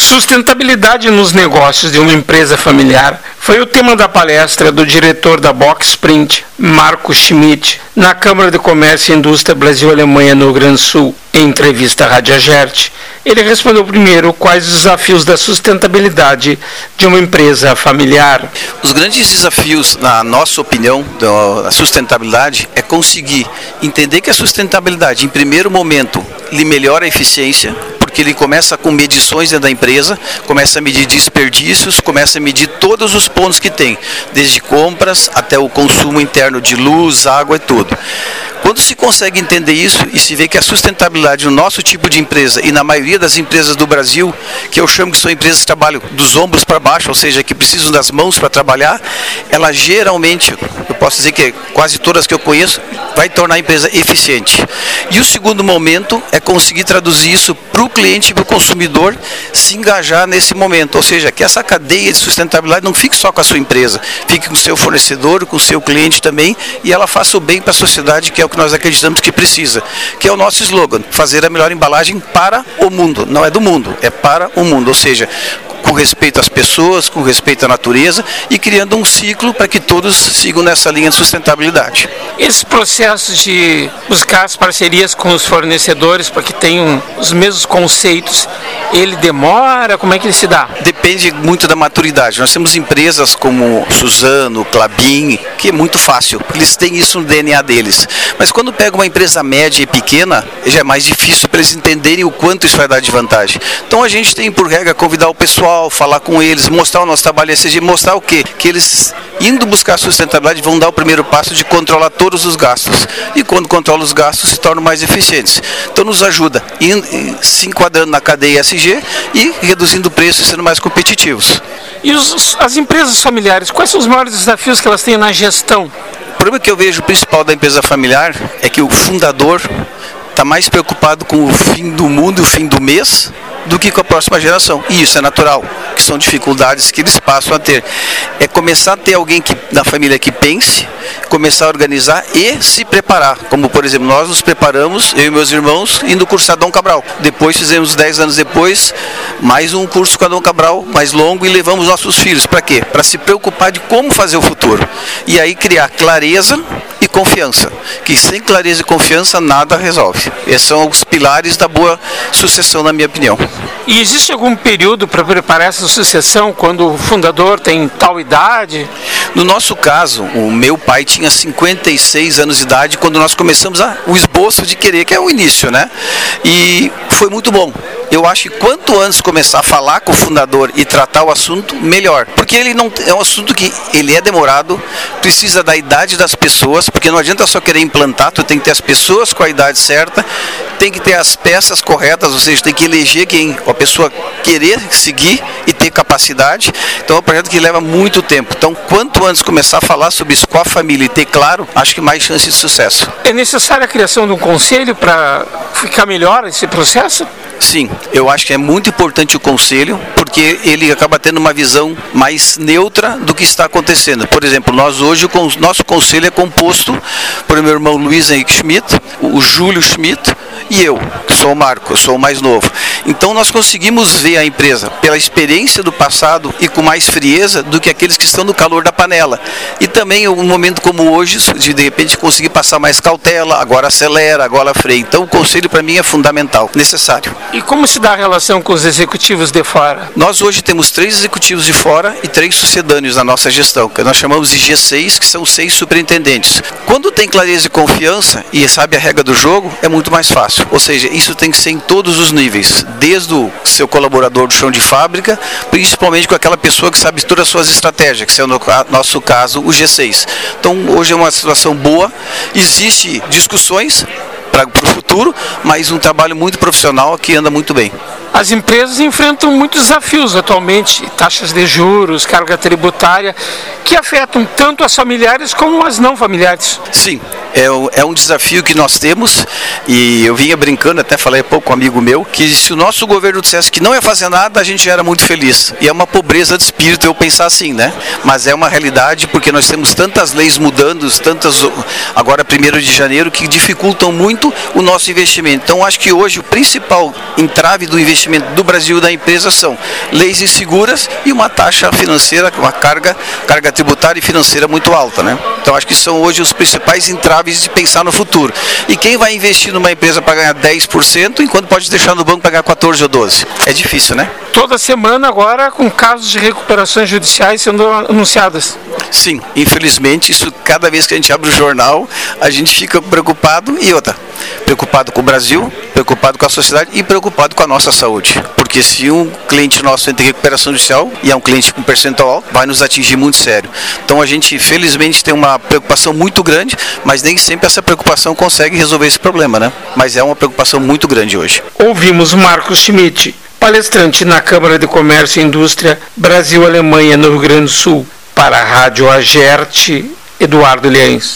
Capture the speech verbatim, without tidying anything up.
Sustentabilidade nos negócios de uma empresa familiar foi o tema da palestra do diretor da Boxprint, Marco Schmidt, na Câmara de Comércio e Indústria Brasil-Alemanha no Rio Grande do Sul. Em entrevista à Rádio Agerte, ele respondeu primeiro quais os desafios da sustentabilidade de uma empresa familiar. Os grandes desafios, na nossa opinião, da sustentabilidade é conseguir entender que a sustentabilidade, em primeiro momento, lhe melhora a eficiência, porque ele começa com medições dentro da empresa, começa a medir desperdícios, começa a medir todos os pontos que tem, desde compras até o consumo interno de luz, água e tudo. Quando se consegue entender isso e se vê que a sustentabilidade no nosso tipo de empresa e na maioria das empresas do Brasil, que eu chamo que são empresas que trabalham dos ombros para baixo, ou seja, que precisam das mãos para trabalhar, ela geralmente, eu posso dizer que quase todas que eu conheço, vai tornar a empresa eficiente. E o segundo momento é conseguir traduzir isso para o cliente e para o consumidor se engajar nesse momento, ou seja, que essa cadeia de sustentabilidade não fique só com a sua empresa, fique com o seu fornecedor, com o seu cliente também, e ela faça o bem para a sociedade, que é o que nós acreditamos que precisa, que é o nosso slogan, fazer a melhor embalagem para o mundo, não é do mundo, é para o mundo, ou seja, com respeito às pessoas, com respeito à natureza e criando um ciclo para que todos sigam nessa linha de sustentabilidade. Esse processo de buscar as parcerias com os fornecedores para que tenham os mesmos conceitos, ele demora? Como é que ele se dá? Depende muito da maturidade. Nós temos empresas como Suzano, Klabin, que é muito fácil, eles têm isso no D N A deles. Mas quando pega uma empresa média e pequena, já é mais difícil para eles entenderem o quanto isso vai dar de vantagem. Então a gente tem por regra convidar o pessoal, falar com eles, mostrar o nosso trabalho E S G, mostrar o quê? Que eles, indo buscar sustentabilidade, vão dar o primeiro passo de controlar todos os gastos. E quando controla os gastos, se tornam mais eficientes. Então nos ajuda in, se enquadrando na cadeia E S G e reduzindo o preço e sendo mais competitivos. E os, as empresas familiares, quais são os maiores desafios que elas têm na gestão? O problema que eu vejo principal da empresa familiar é que o fundador está mais preocupado com o fim do mundo e o fim do mês do que com a próxima geração. E isso é natural, que são dificuldades que eles passam a ter. É começar a ter alguém que, na família que pense, começar a organizar e se preparar. Como, por exemplo, nós nos preparamos, eu e meus irmãos, indo cursar Adão Cabral. Depois fizemos, dez anos depois, mais um curso com Adão Cabral, mais longo, e levamos nossos filhos. Para quê? Para se preocupar de como fazer o futuro. E aí criar clareza e confiança. Que sem clareza e confiança, nada resolve. Esses são os pilares da boa sucessão, na minha opinião. E existe algum período para preparar essa sucessão, quando o fundador tem tal idade? No nosso caso, o meu pai tinha cinquenta e seis anos de idade quando nós começamos a, o esboço de querer, que é o início, né? E foi muito bom. Eu acho que quanto antes começar a falar com o fundador e tratar o assunto, melhor. Porque ele não é um assunto que ele é demorado, precisa da idade das pessoas, porque não adianta só querer implantar, tu tem que ter as pessoas com a idade certa, tem que ter as peças corretas, ou seja, tem que eleger quem a pessoa querer seguir e ter capacidade. Então é um projeto que leva muito tempo. Então, quanto antes começar a falar sobre isso com a família e ter claro, acho que mais chance de sucesso. É necessária a criação de um conselho para ficar melhor esse processo? Sim, eu acho que é muito importante o conselho, porque ele acaba tendo uma visão mais neutra do que está acontecendo. Por exemplo, nós hoje, o nosso conselho é composto por meu irmão Luiz Henrique Schmidt, o Júlio Schmidt e eu, que sou o Marco, eu sou o mais novo. Então nós conseguimos ver a empresa pela experiência do passado e com mais frieza do que aqueles que estão no calor da panela. E também um momento como hoje, de de repente conseguir passar mais cautela, agora acelera, agora freia. Então o conselho para mim é fundamental, necessário. E como se dá a relação com os executivos de fora? Nós hoje temos três executivos de fora e três sucedâneos na nossa gestão, que nós chamamos de G seis, que são seis superintendentes. Quando tem clareza e confiança e sabe a regra do jogo, é muito mais fácil. Ou seja, isso tem que ser em todos os níveis, desde o seu colaborador do chão de fábrica, principalmente com aquela pessoa que sabe todas as suas estratégias, que é no nosso caso o G seis. Então hoje é uma situação boa, existe discussões para o futuro, mas um trabalho muito profissional que anda muito bem. As empresas enfrentam muitos desafios atualmente, taxas de juros, carga tributária, que afetam tanto as familiares como as não familiares. Sim, É, é um desafio que nós temos, e eu vinha brincando, até falei há pouco com um amigo meu, que se o nosso governo dissesse que não ia fazer nada, a gente já era muito feliz. E é uma pobreza de espírito eu pensar assim, né? Mas é uma realidade, porque nós temos tantas leis mudando, tantas agora primeiro de janeiro, que dificultam muito o nosso investimento. Então acho que hoje o principal entrave do investimento do Brasil e da empresa são leis inseguras e uma taxa financeira, uma carga, carga tributária e financeira muito alta, né? Então acho que são hoje os principais entraves de pensar no futuro. E quem vai investir numa empresa para ganhar dez por cento, enquanto pode deixar no banco para ganhar quatorze ou doze? É difícil, né? Toda semana agora com casos de recuperações judiciais sendo anunciadas. Sim, infelizmente, isso cada vez que a gente abre o jornal, a gente fica preocupado. E outra, preocupado com o Brasil, preocupado com a sociedade e preocupado com a nossa saúde. Porque se um cliente nosso entra em recuperação judicial e é um cliente com percentual alto, vai nos atingir muito sério. Então a gente, felizmente, tem uma preocupação muito grande, mas nem sempre essa preocupação consegue resolver esse problema, né? Mas é uma preocupação muito grande hoje. Ouvimos Marcos Schmidt, palestrante na Câmara de Comércio e Indústria Brasil-Alemanha, no Rio Grande do Sul. Para a Rádio Agerte, Eduardo Liens.